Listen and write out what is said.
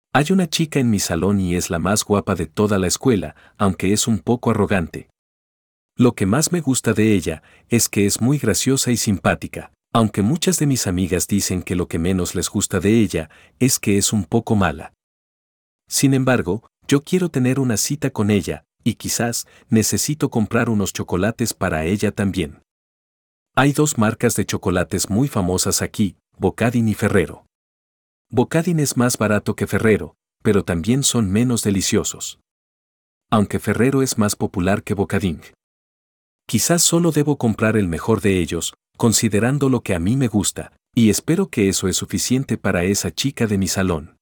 Hay una chica en mi salón y es la más guapa de toda la escuela, aunque es un poco arrogante. Lo que más me gusta de ella es que es muy graciosa y simpática, aunque muchas de mis amigas dicen que lo que menos les gusta de ella es que es un poco mala. Sin embargo, yo quiero tener una cita con ella, y quizás necesito comprar unos chocolates para ella también. Hay dos marcas de chocolates muy famosas aquí, Bocadín y Ferrero. Bocadín es más barato que Ferrero, pero también son menos deliciosos. Aunque Ferrero es más popular que Bocadín. Quizás solo debo comprar el mejor de ellos, considerando lo que a mí me gusta, y espero que eso es suficiente para esa chica de mi salón.